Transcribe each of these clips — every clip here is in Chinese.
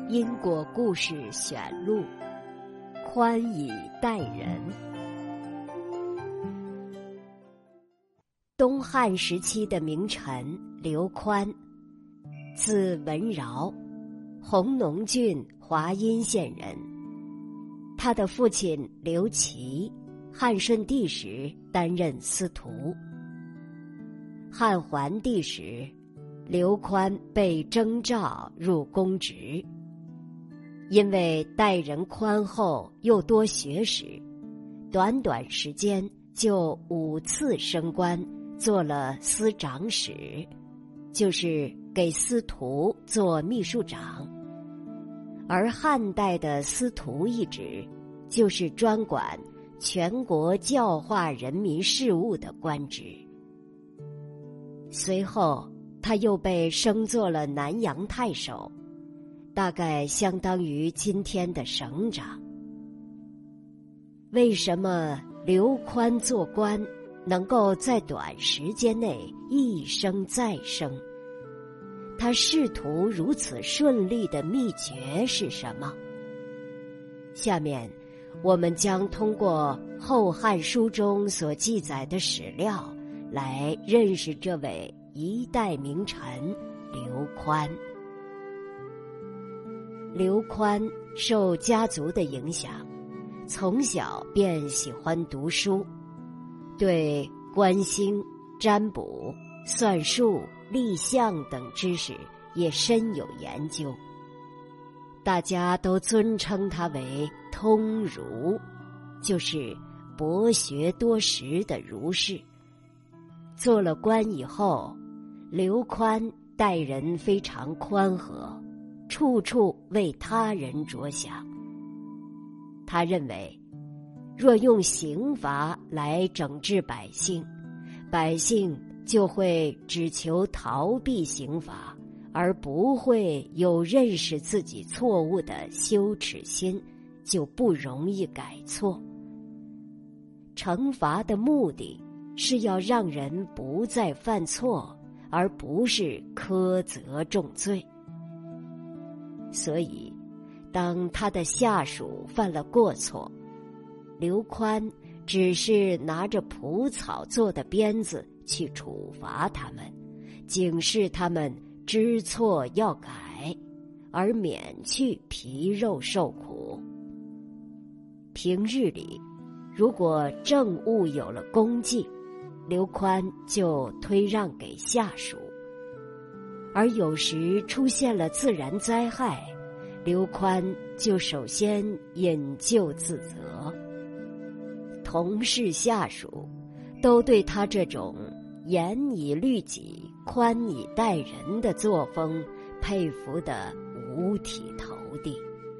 因果故事选录，宽以待人。东汉时期的名臣刘宽，字文饶，弘农郡华阴县人。他的父亲刘琦，汉顺帝时担任司徒。汉桓帝时，刘宽被征召入公职。因为待人宽厚又多学识，短短时间就5次升官，做了司长史，就是给司徒做秘书长。而汉代的司徒一职，就是专管全国教化人民事务的官职。随后他又被升做了南阳太守，大概相当于今天的省长。为什么刘宽做官能够在短时间内一升再升？他仕途如此顺利的秘诀是什么？下面我们将通过《后汉书》中所记载的史料来认识这位一代名臣刘宽。刘宽受家族的影响，从小便喜欢读书，对观星、占卜、算术、立象等知识也深有研究。大家都尊称他为通儒，就是博学多识的儒士。做了官以后，刘宽待人非常宽和，处处为他人着想。他认为，若用刑罚来整治百姓，百姓就会只求逃避刑罚，而不会有认识自己错误的羞耻心，就不容易改错。惩罚的目的是要让人不再犯错，而不是苛责重罪。所以当他的下属犯了过错，刘宽只是拿着蒲草做的鞭子去处罚他们，警示他们知错要改，而免去皮肉受苦。平日里，如果政务有了功绩，刘宽就推让给下属，而有时出现了自然灾害，刘宽就首先引咎自责。同事下属都对他这种严以律己、宽以待人的作风佩服得五体投地。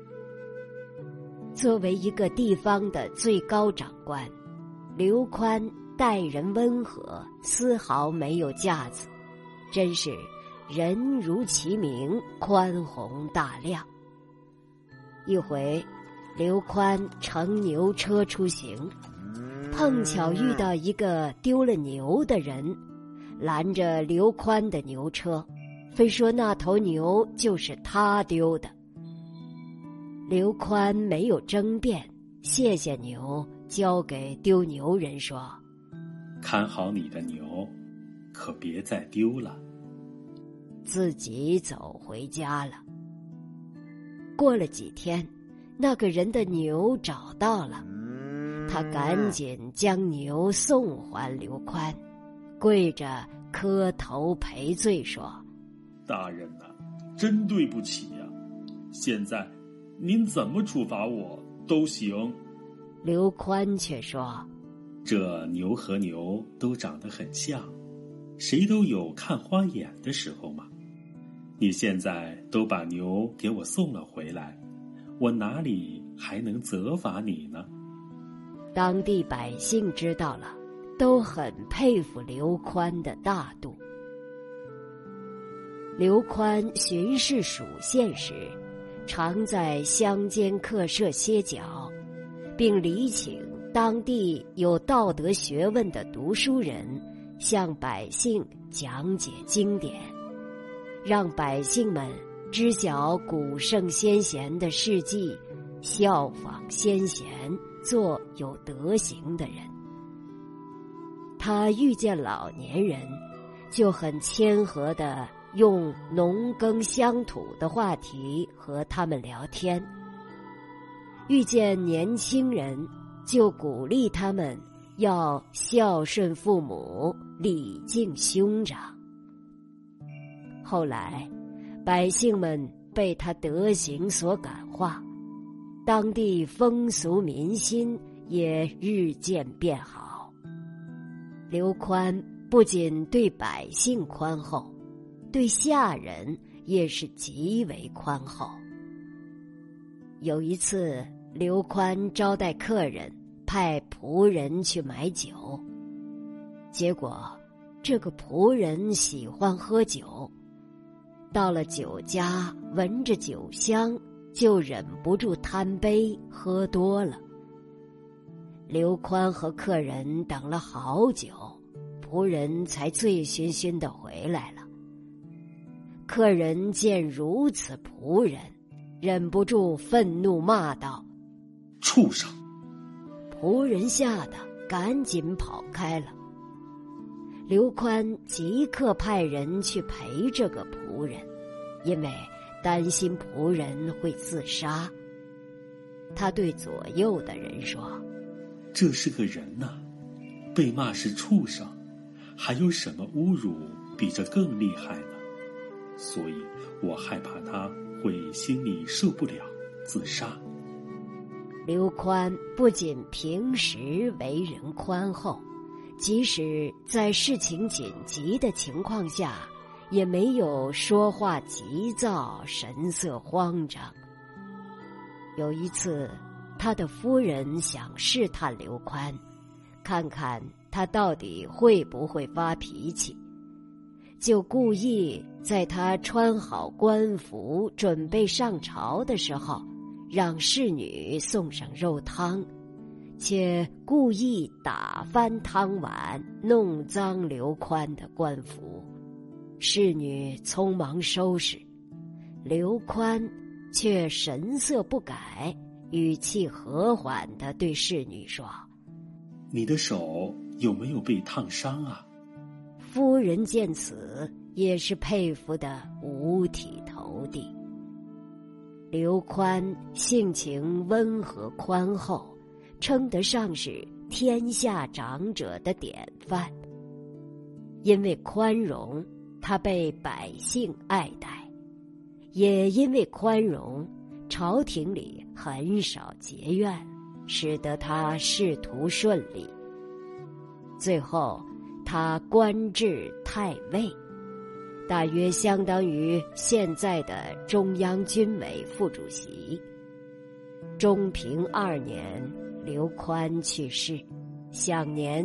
作为一个地方的最高长官，刘宽待人温和，丝毫没有架子，真是人如其名，宽宏大量。一回，刘宽乘牛车出行，碰巧遇到一个丢了牛的人，拦着刘宽的牛车，非说那头牛就是他丢的。刘宽没有争辩，谢谢牛，交给丢牛人说：“ 看好你的牛，可别再丢了。” 自己走回家了。过了几天，那个人的牛找到了，他赶紧将牛送还刘宽，跪着磕头赔罪说：“ 大人呐，真对不起呀！现在您怎么处罚我都行。” 刘宽却说：“ 这牛和牛都长得很像，谁都有看花眼的时候嘛。你现在都把牛给我送了回来，我哪里还能责罚你呢？” 当地百姓知道了，都很佩服刘宽的大度。刘宽巡视属县时，常在乡间客舍歇脚，并礼请当地有道德学问的读书人向百姓讲解经典，让百姓们知晓古圣先贤的事迹，效仿先贤，做有德行的人。他遇见老年人，就很谦和地用农耕乡土的话题和他们聊天；遇见年轻人，就鼓励他们要孝顺父母，礼敬兄长。后来百姓们被他德行所感化，当地风俗民心也日渐变好。刘宽不仅对百姓宽厚，对下人也是极为宽厚。有一次，刘宽招待客人，派仆人去买酒，结果这个仆人喜欢喝酒，到了酒家，闻着酒香，就忍不住贪杯，喝多了。刘宽和客人等了好久，仆人才醉醺醺地回来了。客人见如此仆人，忍不住愤怒骂道：“ 畜生！” 仆人吓得赶紧跑开了。刘宽即刻派人去陪这个仆人，因为担心仆人会自杀。他对左右的人说：“ 这是个人呐，被骂是畜生，还有什么侮辱比这更厉害呢？所以我害怕他会心里受不了，自杀。” 刘宽不仅平时为人宽厚，即使在事情紧急的情况下，也没有说话急躁，神色慌张。有一次，他的夫人想试探刘宽，看看他到底会不会发脾气，就故意在他穿好官服准备上朝的时候，让侍女送上肉汤，且故意打翻汤碗，弄脏刘宽的官服。侍女匆忙收拾，刘宽却神色不改，语气和缓地对侍女说：“ 你的手有没有被烫伤啊？” 夫人见此，也是佩服得五体投地。刘宽性情温和宽厚，称得上是天下长者的典范。因为宽容，他被百姓爱戴，也因为宽容，朝廷里很少结怨，使得他仕途顺利。最后他官至太尉，大约相当于现在的中央军委副主席。中平2年，刘宽去世，享年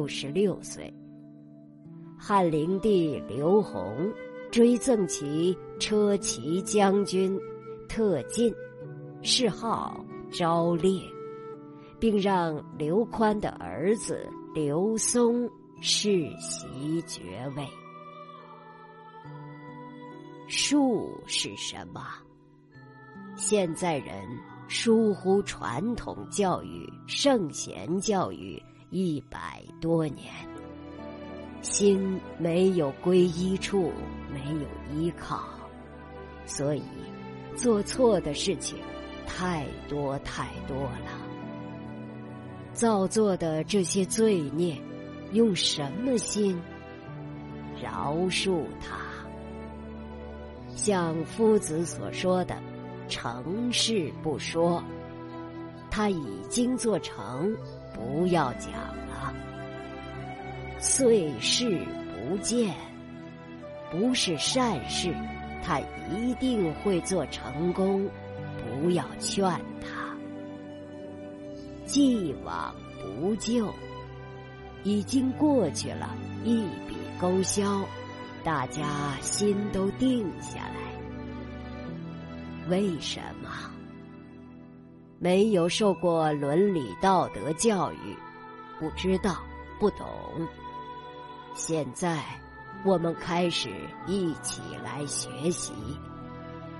66岁。汉灵帝刘宏追赠其车骑将军、特进，谥号昭烈，并让刘宽的儿子刘松世袭爵位。术是什么？现在人疏忽传统教育、圣贤教育100多年，心没有归依处，没有依靠，所以做错的事情太多太多了。造作的这些罪孽，用什么心饶恕他？像夫子所说的，成事不说，他已经做成，不要讲了。遂事不见，不是善事，他一定会做成功，不要劝他。既往不咎，已经过去了，一笔勾销，大家心都定下来。为什么？没有受过伦理道德教育，不知道，不懂。现在我们开始一起来学习，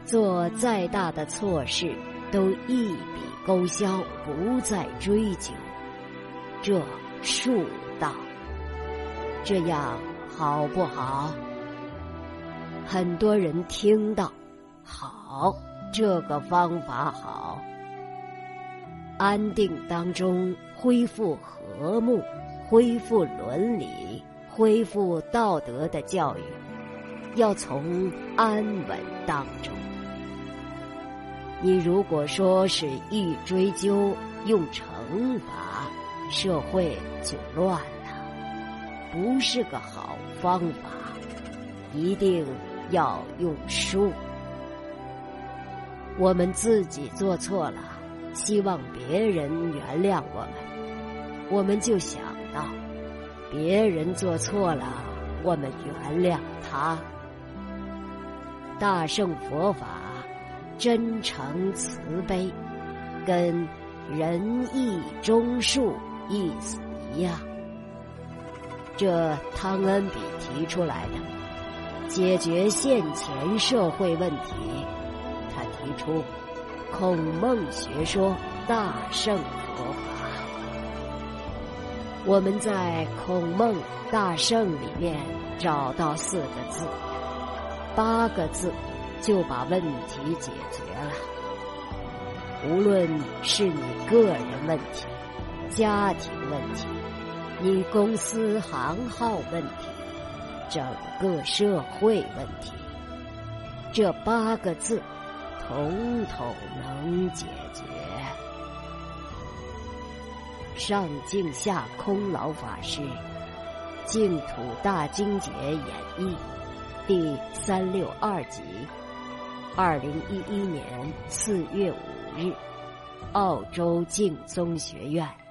做再大的错事都一笔勾销，不再追究，这恕道。这样好不好？很多人听到，好，这个方法好。安定当中恢复和睦，恢复伦理，恢复道德的教育，要从安稳当中。你如果说是一追究用惩罚，社会就乱了，不是个好方法，一定要用术。我们自己做错了，希望别人原谅我们，我们就想到别人做错了，我们原谅他。大乘佛法真诚慈悲，跟仁义忠恕意思一样。这汤恩比提出来的，解决现前社会问题。他提出孔孟学说大乘佛法。我们在孔孟大乘里面找到4个字，8个字就把问题解决了。无论是你个人问题、家庭问题、你公司行号问题、整个社会问题，这8个字统统能解决。上净下空老法师净土大经解演义第362集，2011年4月5日，澳洲净宗学院。